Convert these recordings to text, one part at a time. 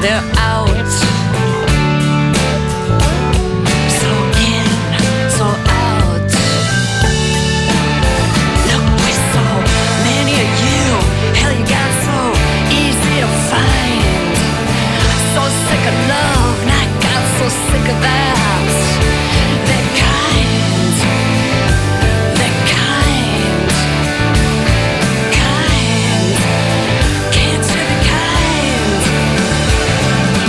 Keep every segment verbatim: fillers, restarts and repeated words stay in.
they're out. So in, so out. Look, we're so many of you. Hell, you got so easy to find. So sick of love, and I got so sick of that. That kind, that kind, kind. Can't you be kind?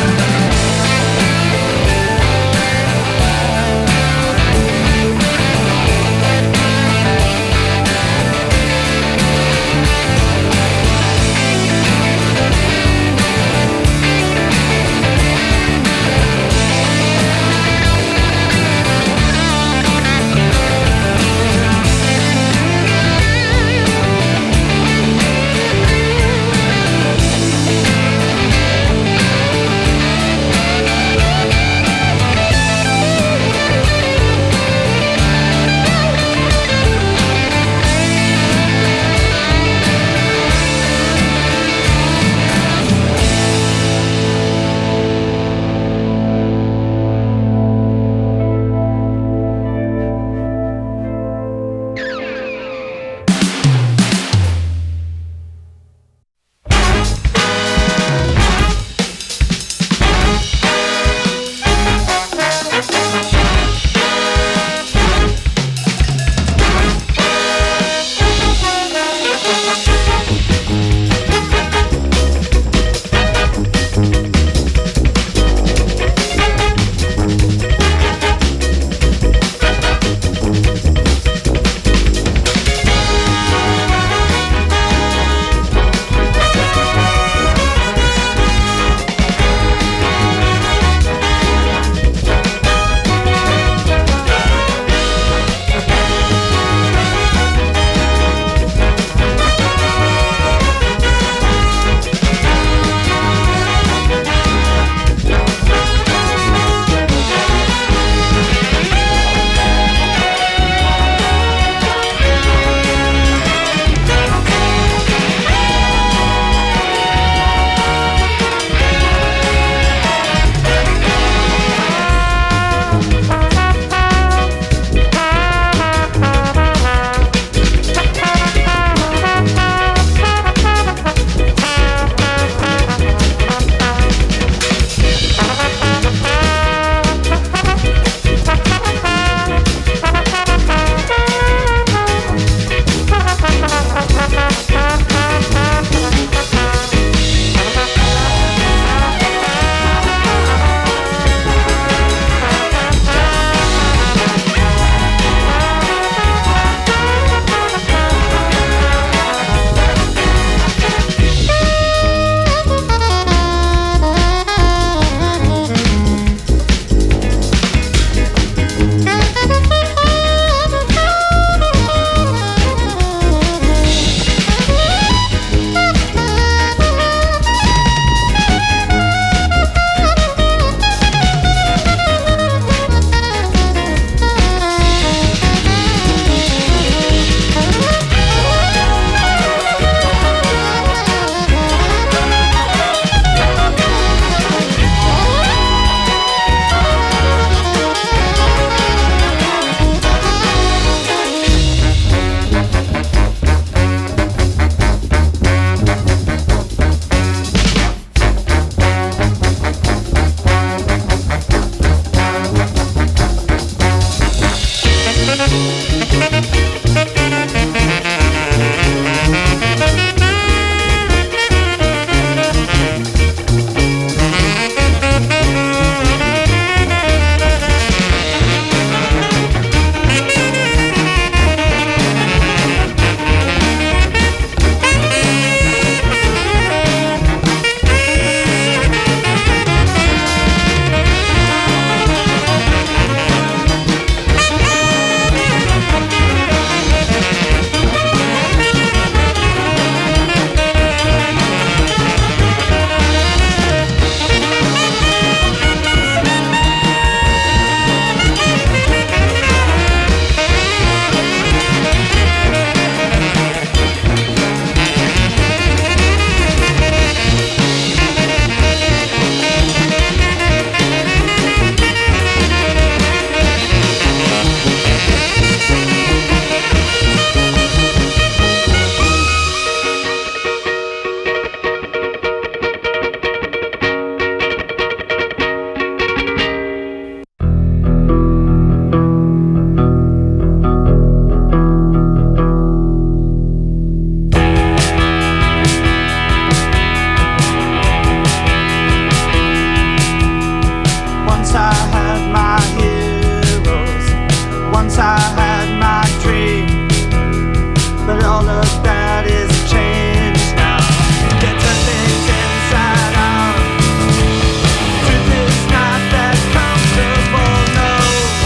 Once I had my dream, but all of that is changed now. They turn things inside out. Truth is not that comfortable, no.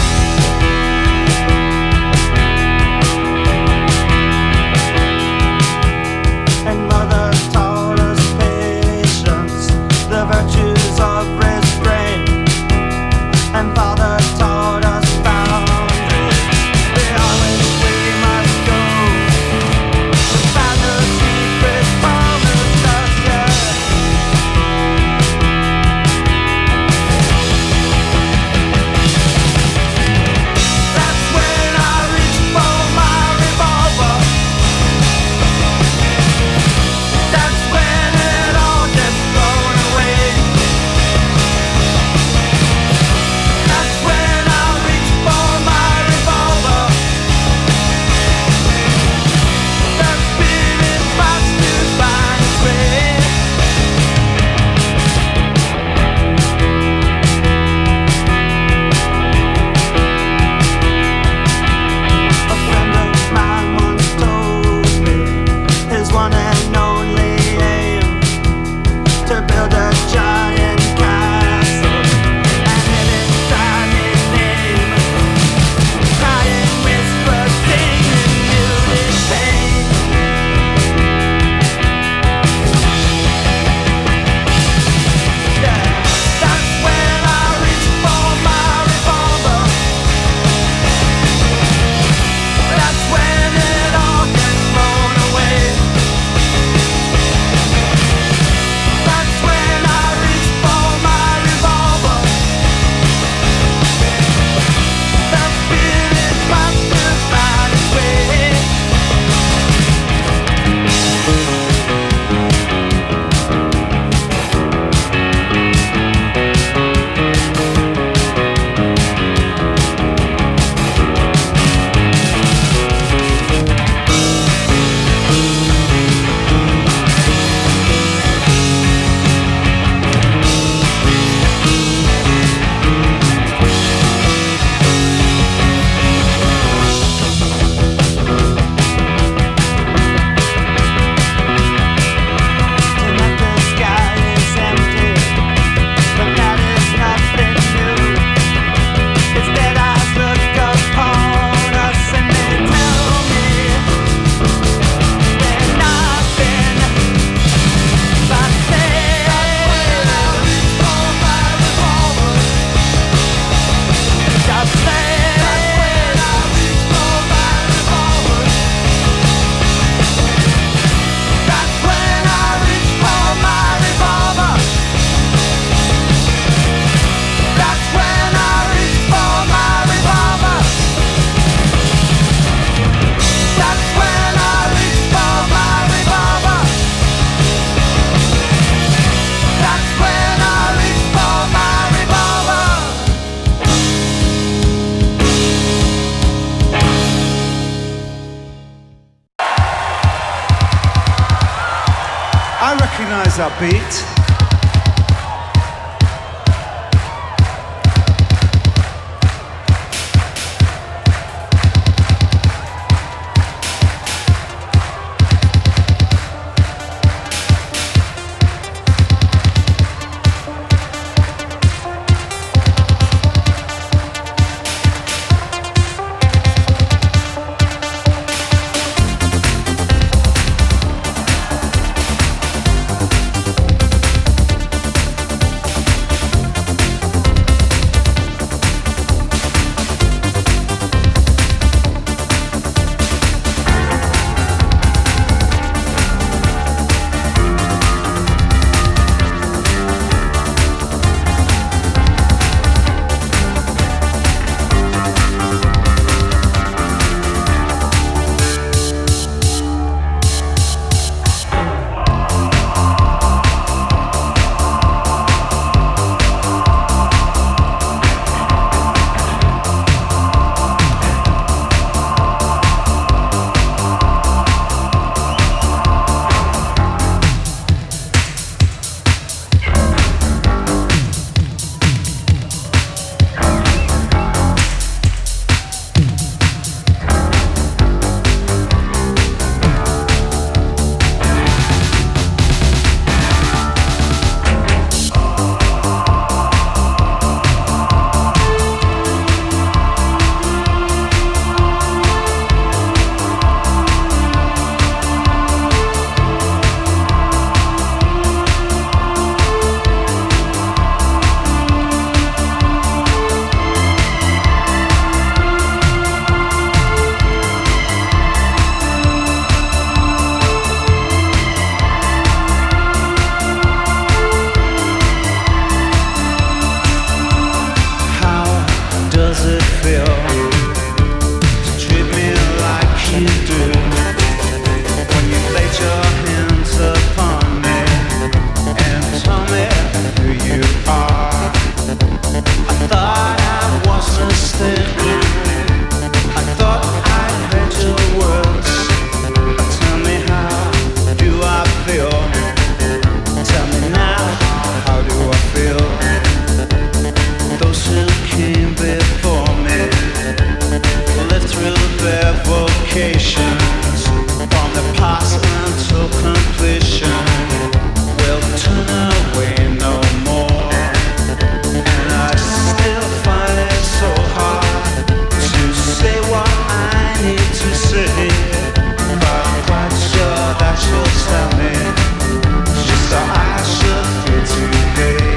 And mother taught us patience, the virtues of restraint. And father taught us boundaries, the always we must go. To find the secret promised us, yeah. That's when I reach for my revolver. That's when it all gets blown away. That's when I reach for my revolver. That spirit fights to find its way. A friend of mine once told me his one and only aim to build a giant castle and live inside his name. Crying whispers, singing muted pain. Yeah, that's when I reach for my revolver. That's when it all gets blown away. That's when I reach for my revolver. The spirit fights to find its way. Tonight the sky is empty, but that is nothing new. Its dead eyes look upon us and they tell me they're nothing but slaves. For my revolver, just slaves. For my revolver, that's when I reach for my revolver. That's when I reach for my revolver. That's when I reach for my revolver. That's when I reach for my revolver. I recognise that beat. who you are. I thought I was mistaken. I thought I heard your words. Tell me, how do I feel? Tell me now, how do I feel? Those who came before me lived through their vocations, from the past until completion. Will turn away no more, and I still find it so hard to say what I need to say. But I'm quite sure that you'll tell me just how I should feel today.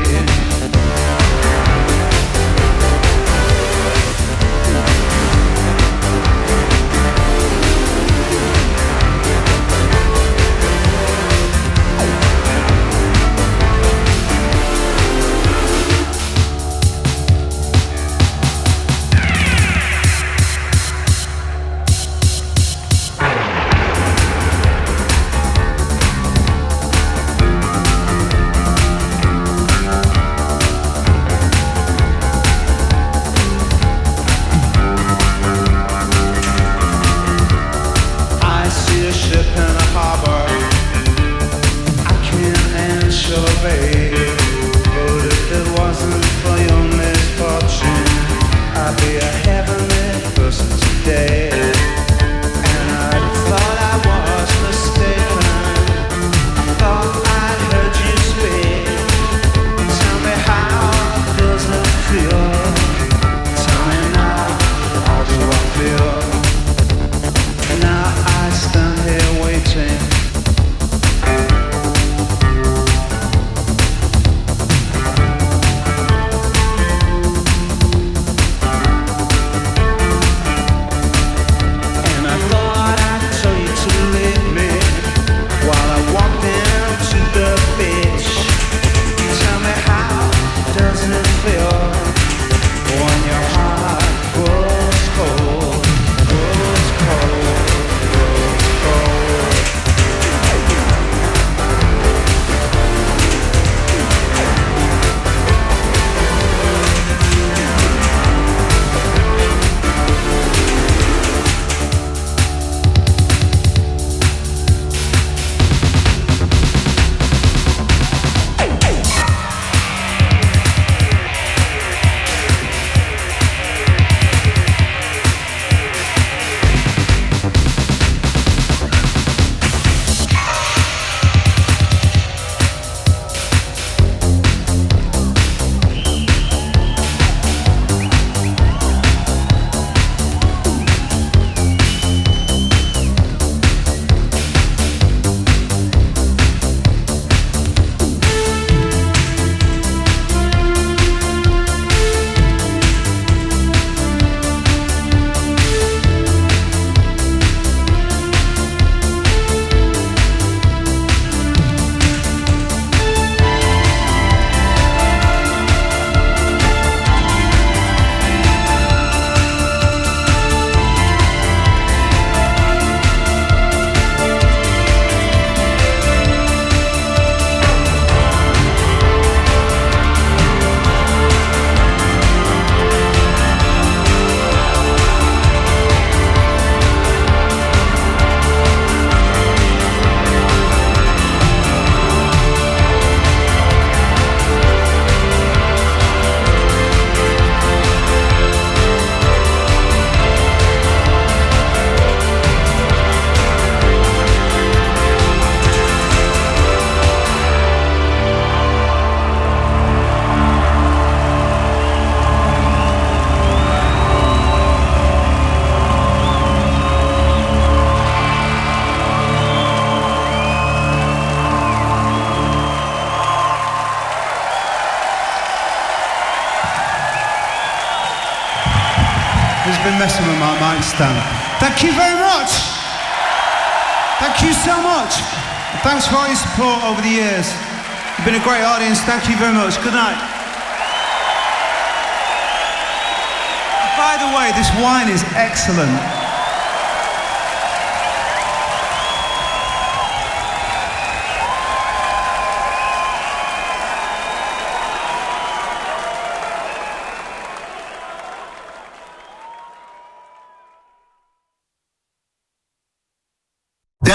Been messing with my mic stand. Thank you very much. Thank you so much. Thanks for all your support over the years. You've been a great audience. Thank you very much. Good night. By the way, this wine is excellent.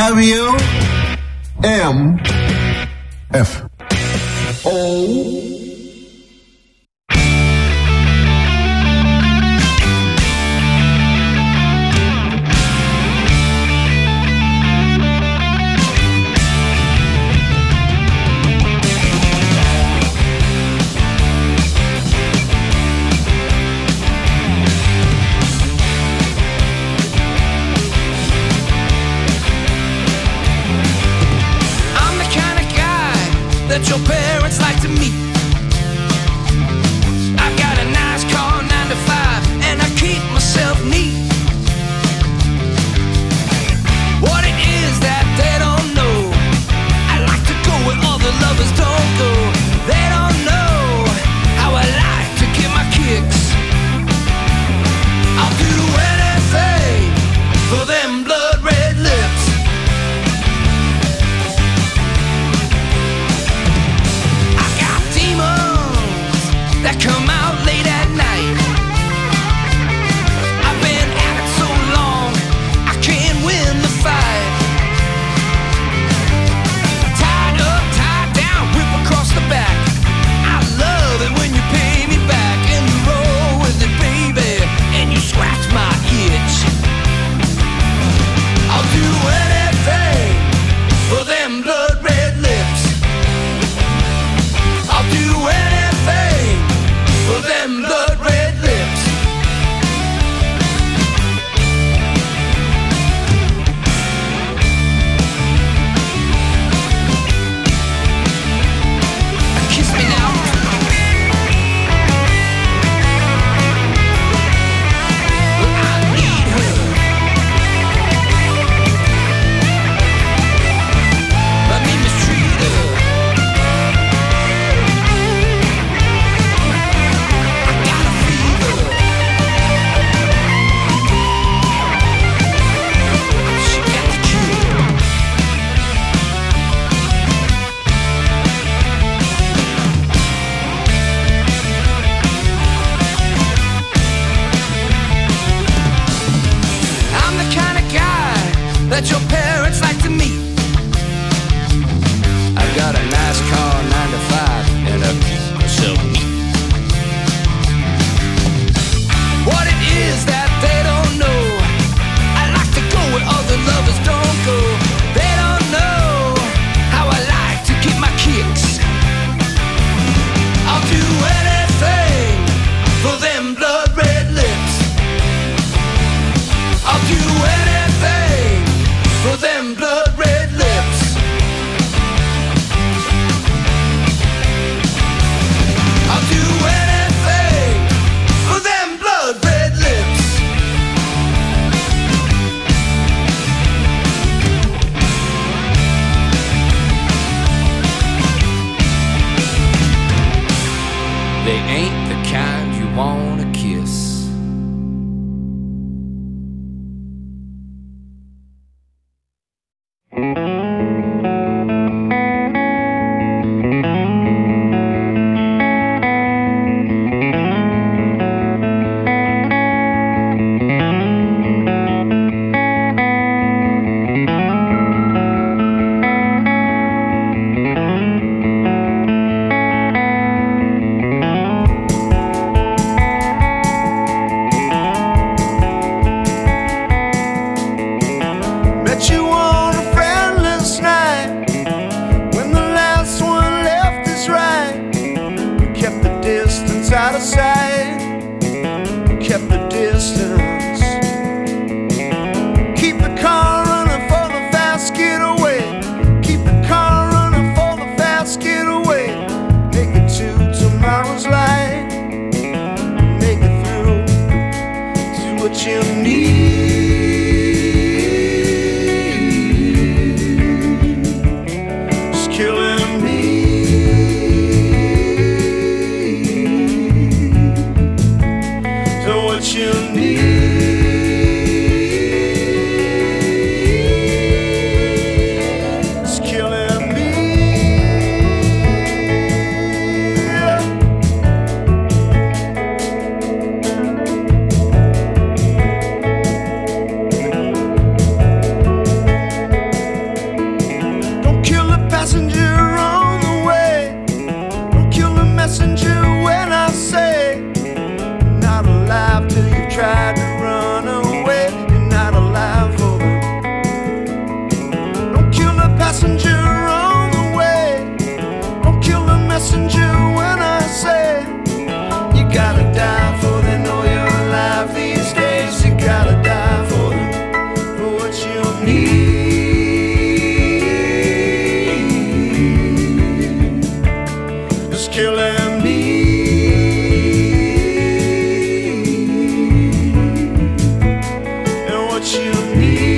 W M F O. That your parents like to meet. I've got a nice car, nine to five, and I keep myself neat. What it is that they don't know, I like to go where other lovers don't go. They don't know how I like to get my kicks. I'll do anything for them blood red lips. That come out late at night. I've been at it so long, I can't win the fight. Tied up, tied down, whip across the back. I love it when you pay me back and you roll with it, baby, and you scratch my itch. I'll do anything for them blood red lips. I'll do anything for them blood red lips. Kiss me now. Well, I need her. Let me mistreat her. That your parents like to meet. I've got a nice car, nine to five, and I keep myself neat. What it is that they don't know, I like to go where other lovers don't go. They don't know how I like to get my kicks. I'll do anything for them blood red lips. I'll do anything for them blood red lips. I'll do anything for them blood red lips. They ain't the kind you wanna kiss. Out of sight, kept the distance. Keep the car running for the fast getaway. Keep the car running for the fast getaway. Make it to tomorrow's light. Make it through to what you need. It's killing me. What you need, it's killing me. messenger when I say you gotta die for they know you're alive these days. You gotta die for them, for what you need is killing me. And what you need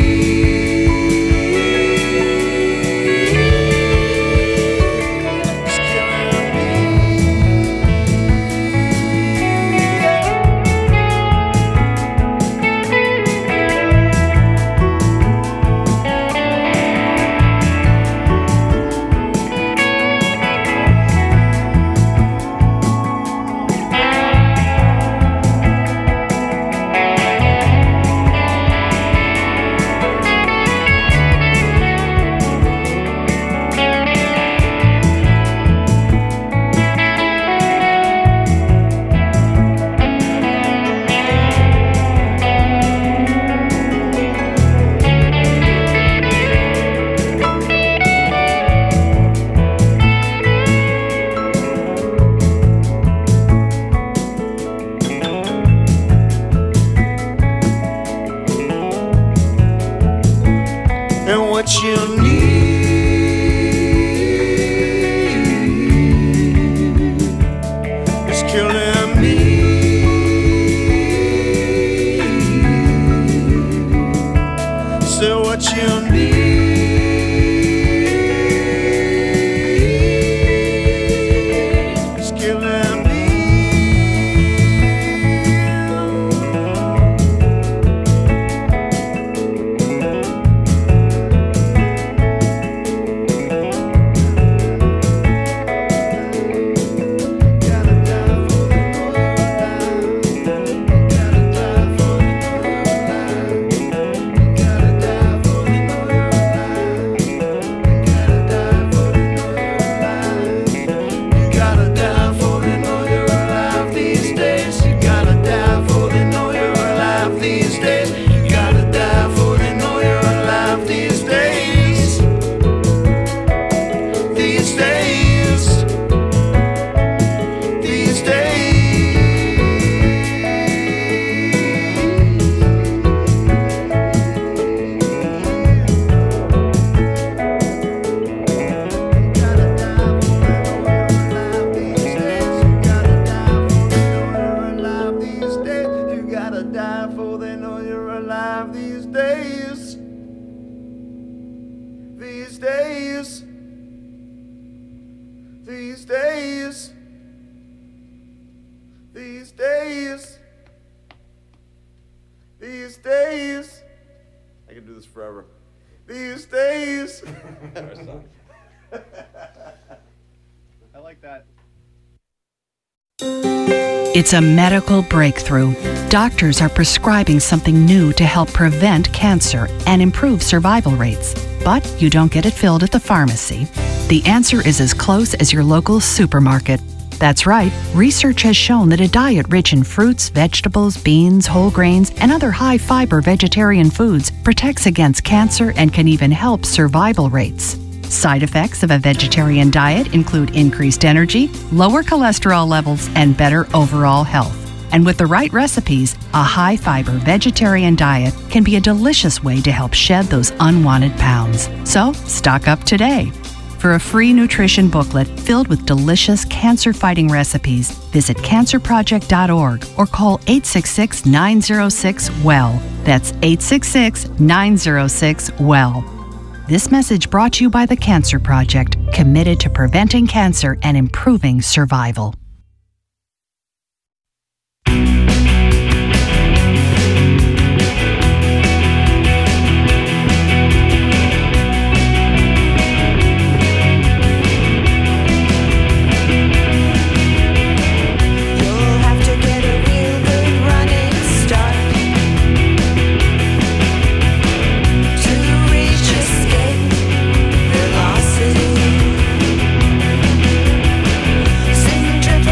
and what you need is killing me. So what you need is killing me. These days, these days, these days, these days. I can do this forever. These days. I like that. It's a medical breakthrough. Doctors are prescribing something new to help prevent cancer and improve survival rates. But you don't get it filled at the pharmacy. The answer is as close as your local supermarket. That's right, research has shown that a diet rich in fruits, vegetables, beans, whole grains, and other high-fiber vegetarian foods protects against cancer and can even help survival rates. Side effects of a vegetarian diet include increased energy, lower cholesterol levels, and better overall health. And with the right recipes, a high-fiber vegetarian diet can be a delicious way to help shed those unwanted pounds. So, stock up today. For a free nutrition booklet filled with delicious cancer-fighting recipes, visit cancer project dot org or call eight six six, nine zero six, W E L L. That's eight six six, nine zero six, W E L L. This message brought to you by the Cancer Project, committed to preventing cancer and improving survival. Velocity, sing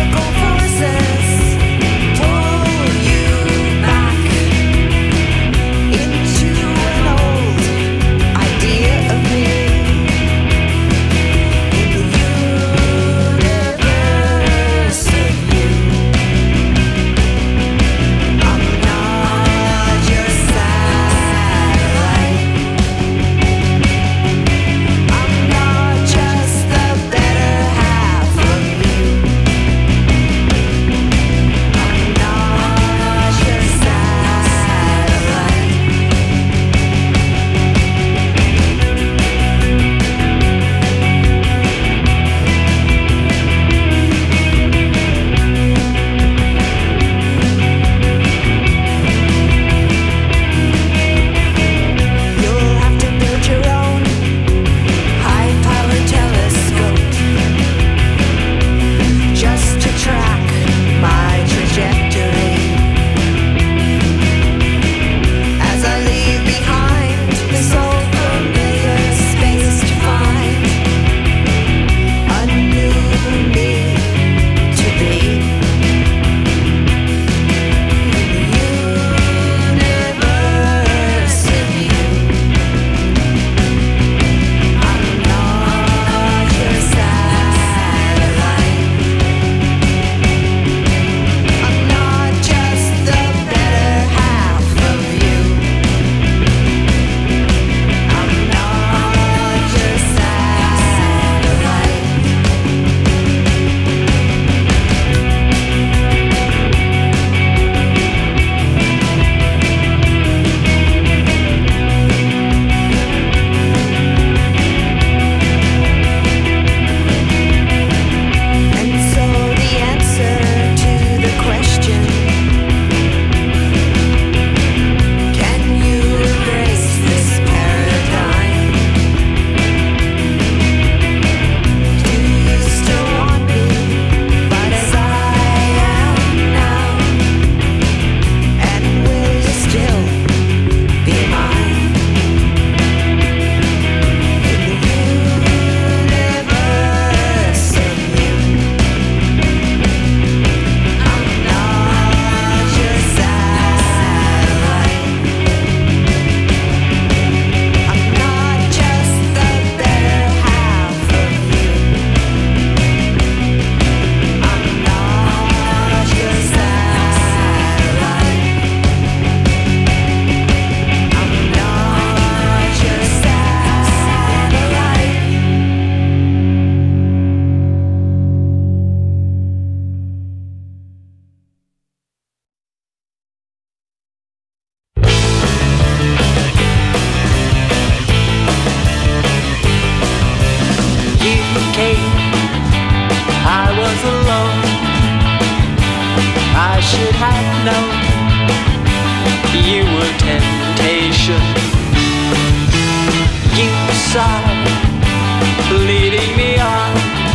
was alone. I should have known you were temptation. You sighed, leading me on.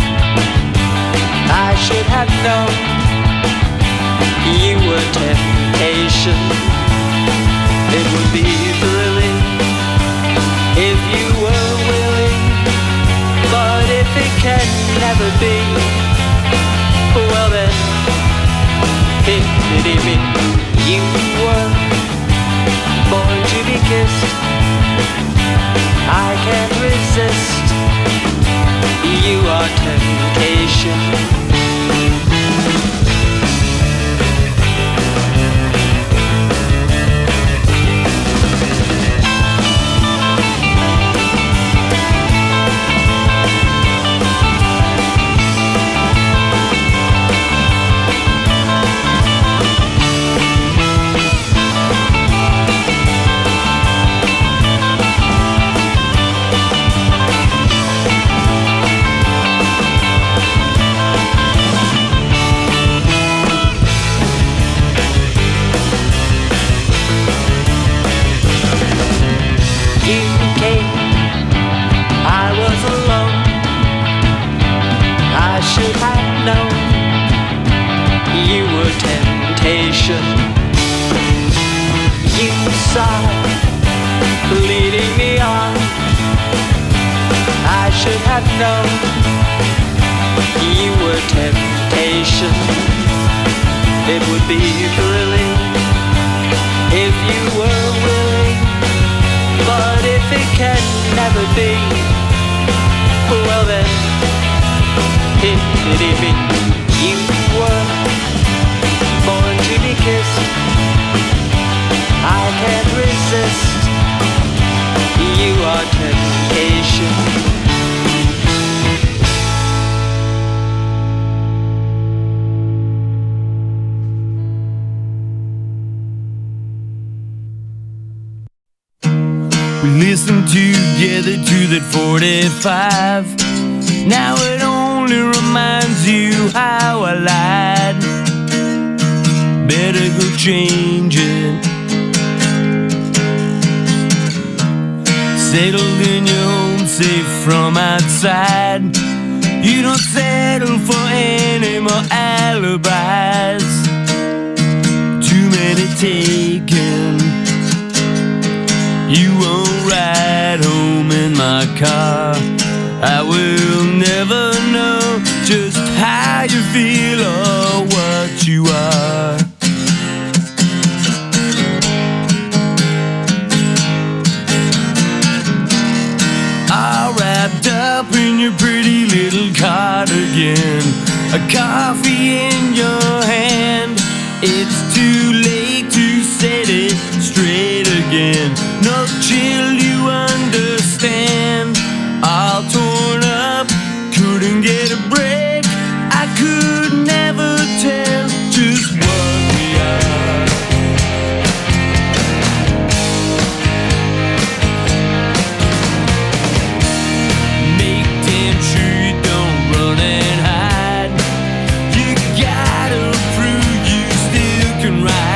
I should have known you were temptation. It would be thrilling if you were willing, but if it can never be, well then, it did me. You were born to be kissed. I can't resist. You are temptation. Leading me on. I should have known you were temptation. It would be thrilling if you were willing, but if it can never be, well then, it did me. You were born to be kissed. I can't resist. You are temptation. We listened together to that forty-five. Now it only reminds you how I lied. Better go change it. Settled in your home, safe from outside. You don't settle for any more alibis. Too many taken. You won't ride home in my car. I will never know just how you feel or what you are. Wrapped up in your pretty little cardigan, a coffee in your hand. It's too late to set it straight again. No chill, you understand. All torn up, couldn't get a break. I could never tell just what we are. Right.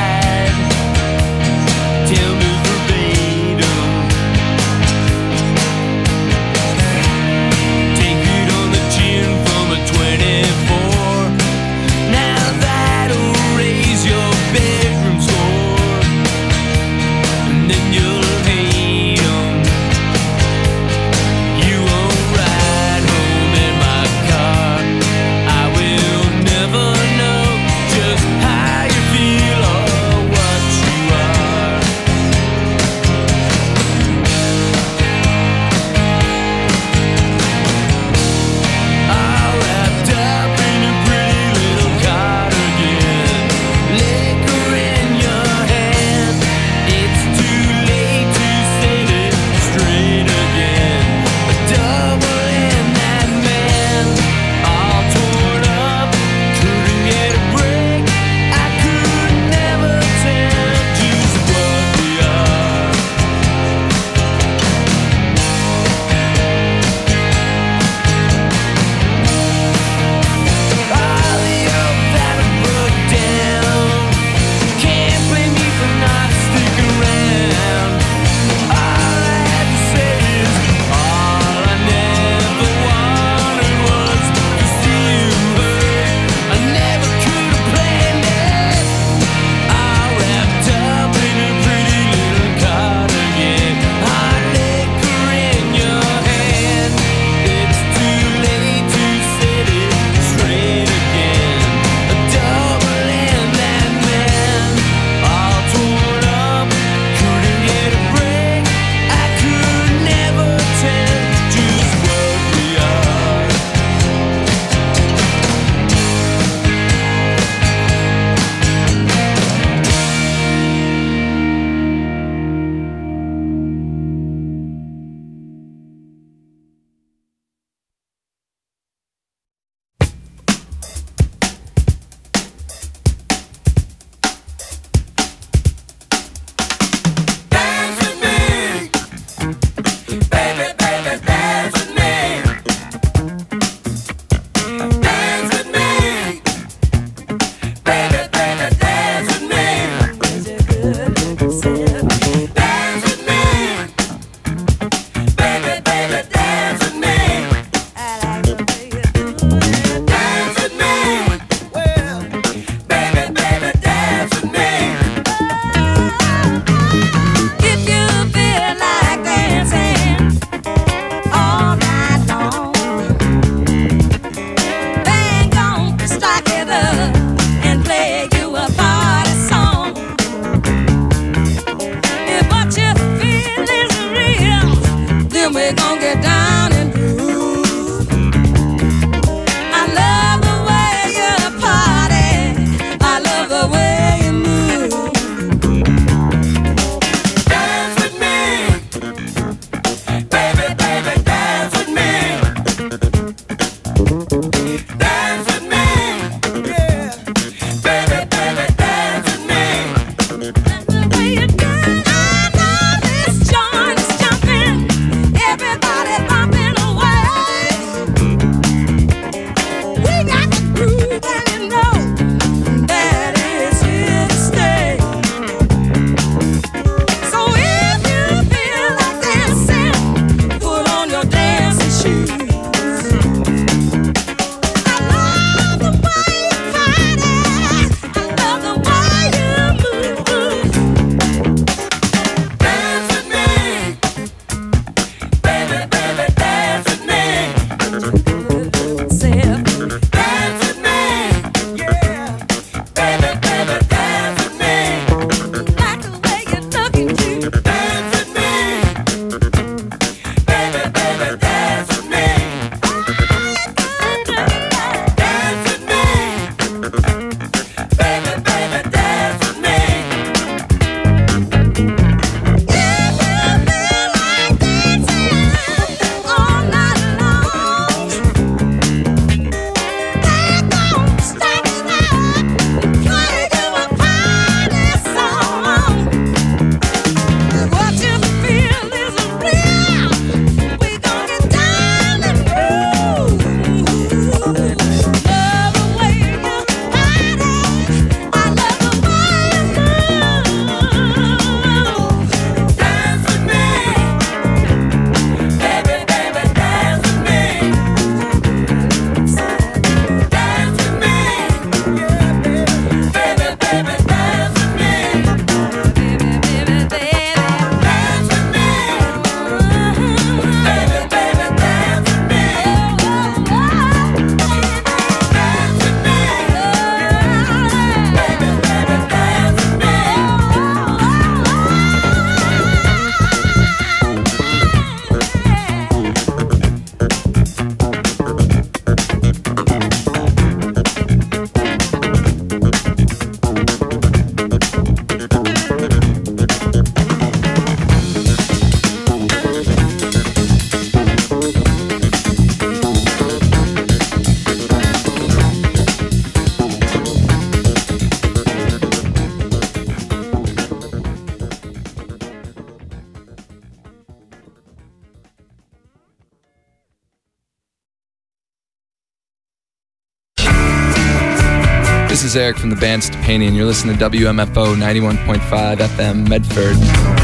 This is Eric from the band Stepani, and you're listening to W M F O ninety-one point five F M Medford.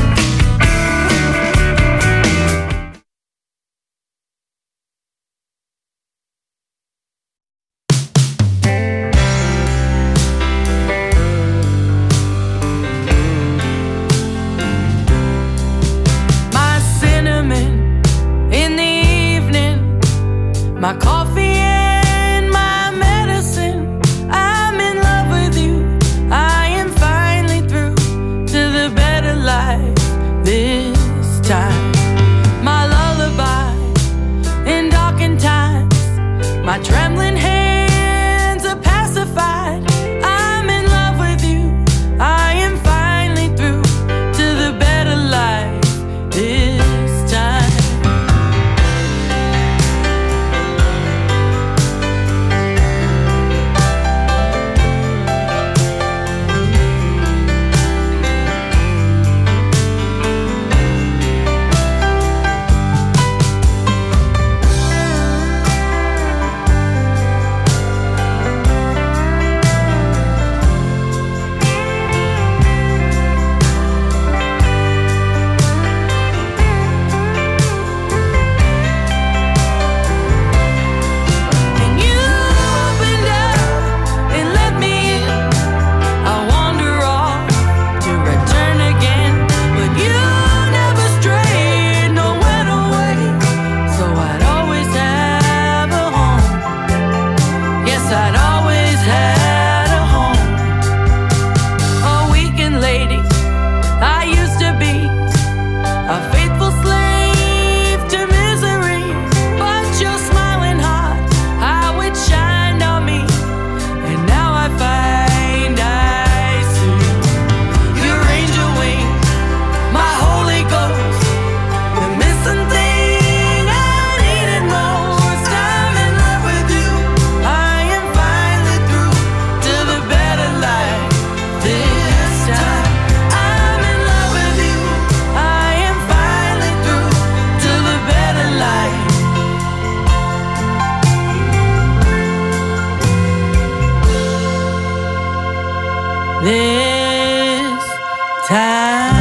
My cinnamon in the evening, my coffee and my medicine. I'm in love with you. I am finally through to the better life. this time.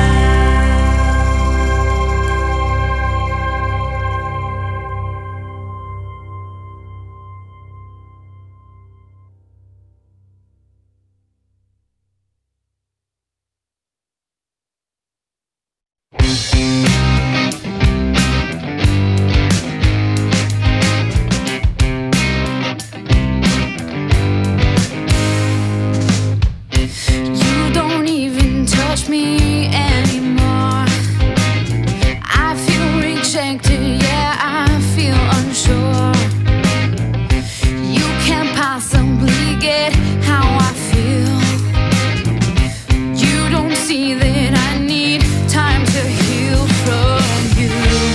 You don't even touch me anymore. I feel rejected, yeah, I feel unsure. You can't possibly get how I feel. You don't see that I need time to heal from you.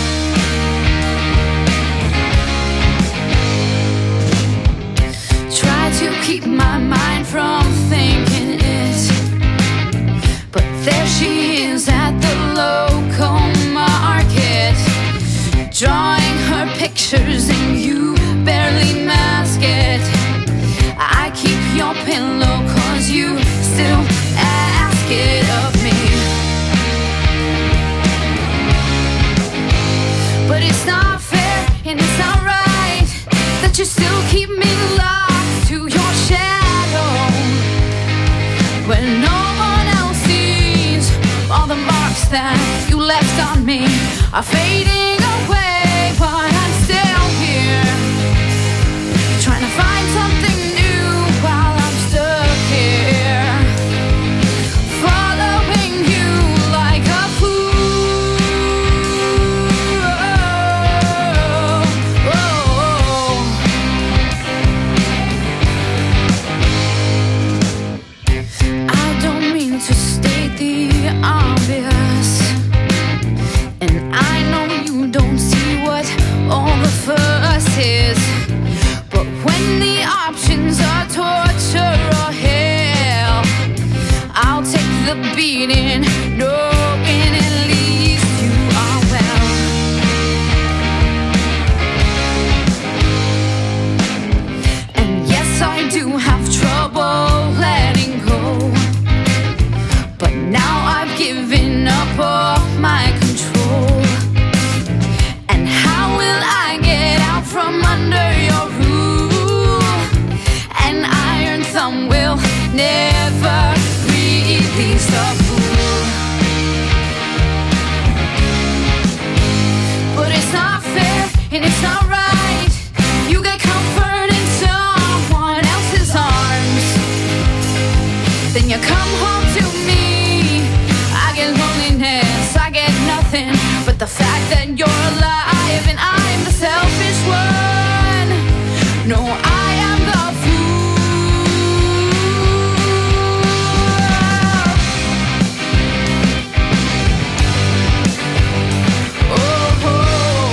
Try to keep my mind from thinking it, but there she is at the local market, drawing her pictures and you barely mask it. I keep your pillow cause you still ask it of me, but it's not fair and it's not right that you still keep me locked to your shadow when no one else sees all the marks that you left on me are fading away, but I'm still here trying to find something new while I'm stuck here, following you like a fool. Oh, oh. I don't mean to state the obvious, and I know you don't see what all the fuss is, but when the options are torture or hell, I'll take the beating, knowing at least you are well. And yes, I do have trouble letting go, but now I've given up all my control. And how will I get out from under your rule? An iron thumb will never release the fool. But it's not fair and it's not right. You get comfort in someone else's arms, then you come home to me. I get loneliness, I get nothing but the fact that you're alive and I'm the selfish one. No, I am the fool. Oh, oh,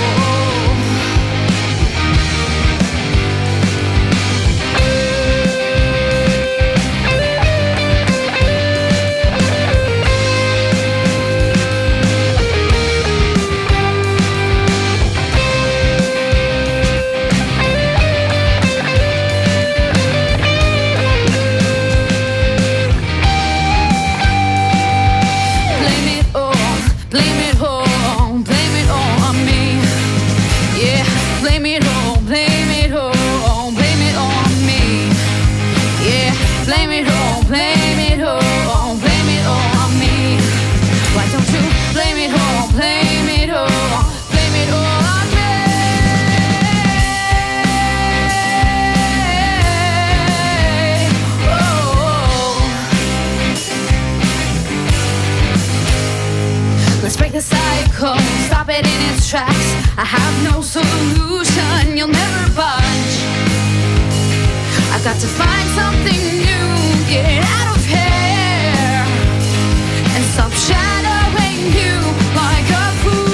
blame it all, blame it all, blame it all on me. Yeah, blame it all, blame it all, blame it all on me. Yeah, blame it all, blame it all, blame it all on me. Why don't you blame it all, blame it all, blame it all on me? Oh. Let's break the cycle, stop it in its tracks. I have no solution, you'll never budge. I've got to find something new, get out of here, and stop shadowing you like a fool.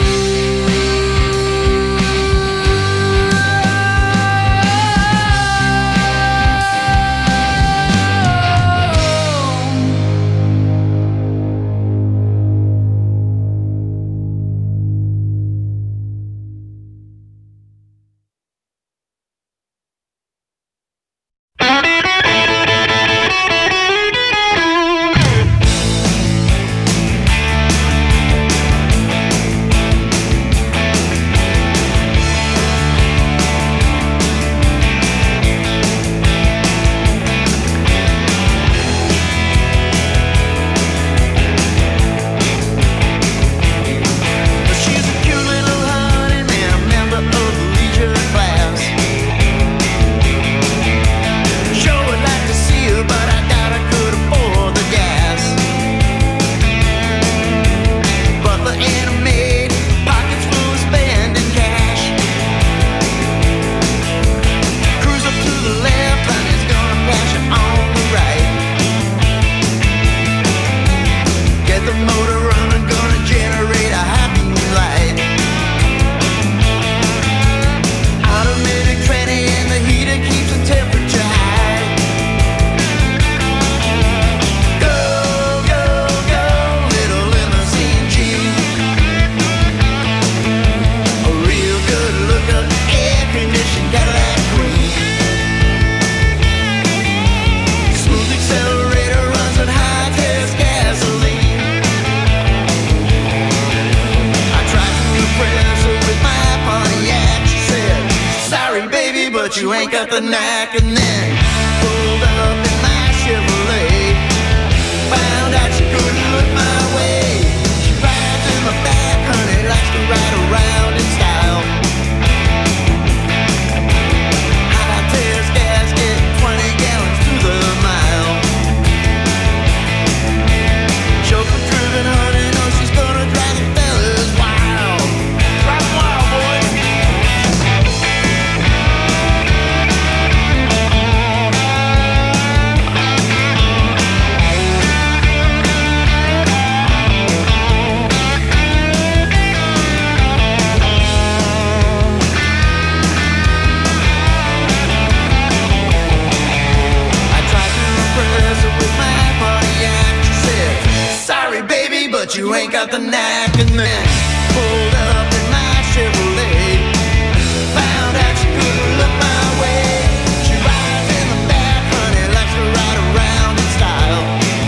but you ain't got the knack. And then pulled up in my Chevrolet, found out you couldn't look my way. She rides in the back, honey, likes to ride around in style.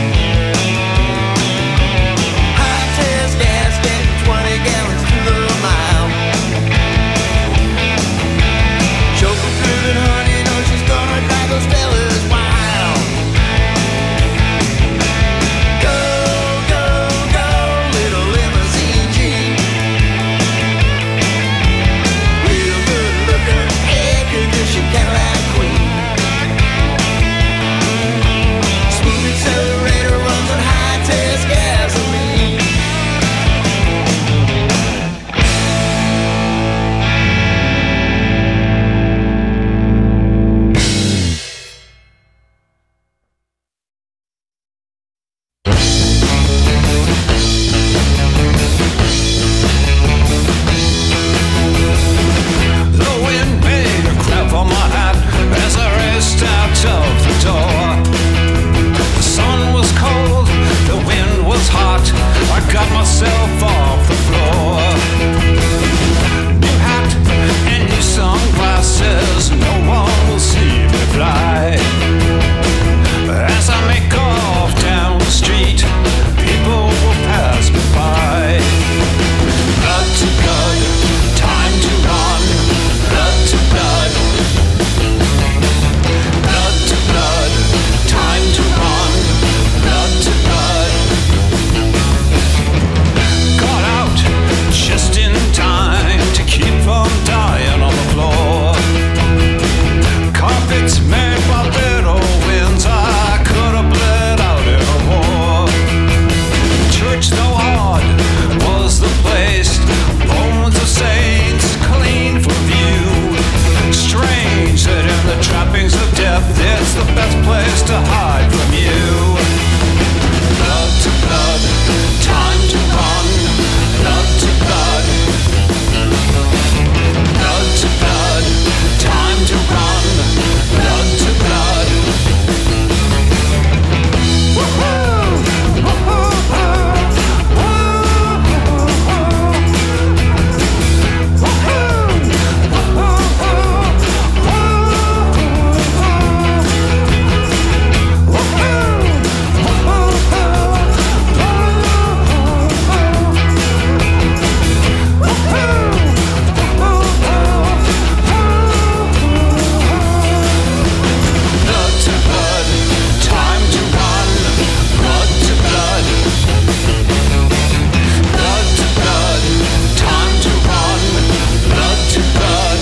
High test gas, getting twenty gallons to the mile. Chauffeur cruising, honey, know she's gonna drive those fellas wild. Go, go, go, little limousine Jeep. Real good looking, air condition Cadillac queen. Smooth accelerator runs on high test gasoline. The wind made a crap on my hat as I raced out of the door. The sun was cold, the wind was hot. I got myself off the floor. New hat and new sunglasses, no one will see me fly. As I make off down the street, people will pass me by. Blood to blood, time to run. Blood to blood, blood to blood, time to run. Blood to blood. Got out just in time to keep from dying on the floor. Carpets made by little winds, I could have bled out in a war. Church, though odd, was the place. Bones of saints, clean for view. Strange that in the trappings of death, it's the best place to hide from you. Blood to blood, time to run. Blood to blood, blood to blood, time to run. Blood to blood. Woohoo! Woohoo! Blood to blood, time to run. Blood to blood, blood to blood, time to run. Blood to blood,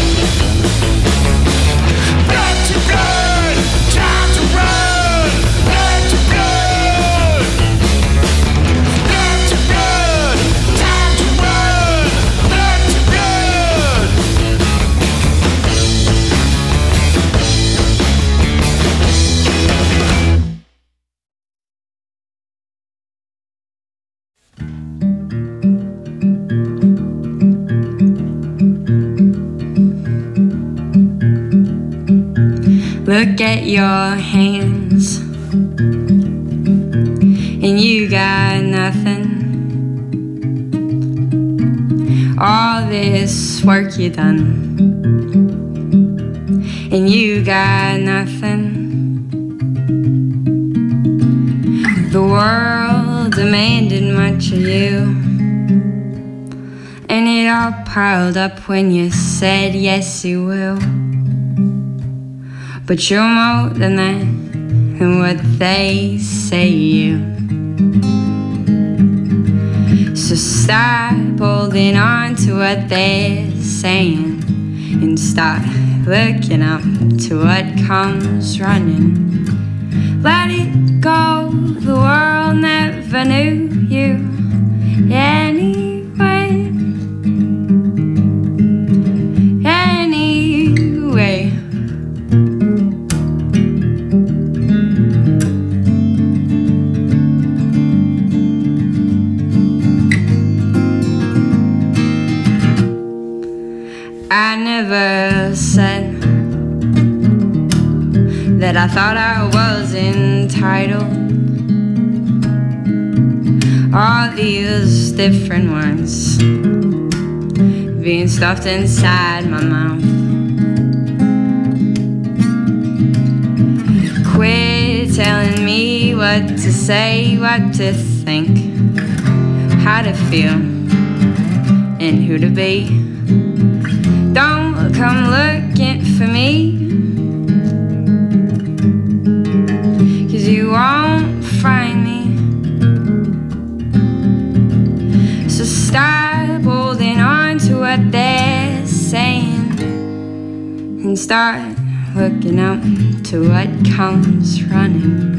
blood to blood, time to run. Blood to blood, blood to blood, time to run. Blood to blood. Look at your hands, and you got nothing. All this work you done, and you got nothing. The world demanded much of you, and it all piled up when you said yes you will. But you're more than that, and what they say you. So stop holding on to what they're saying, and start looking up to what comes running. Let it go, the world never knew you anyway. Anyway. I never said that I thought I was entitled. all these different ones being stuffed inside my mouth. Quit telling me what to say, what to think, how to feel, and who to be. Don't come looking for me, 'cause you won't find me. So stop holding on to what they're saying and start looking up to what comes running.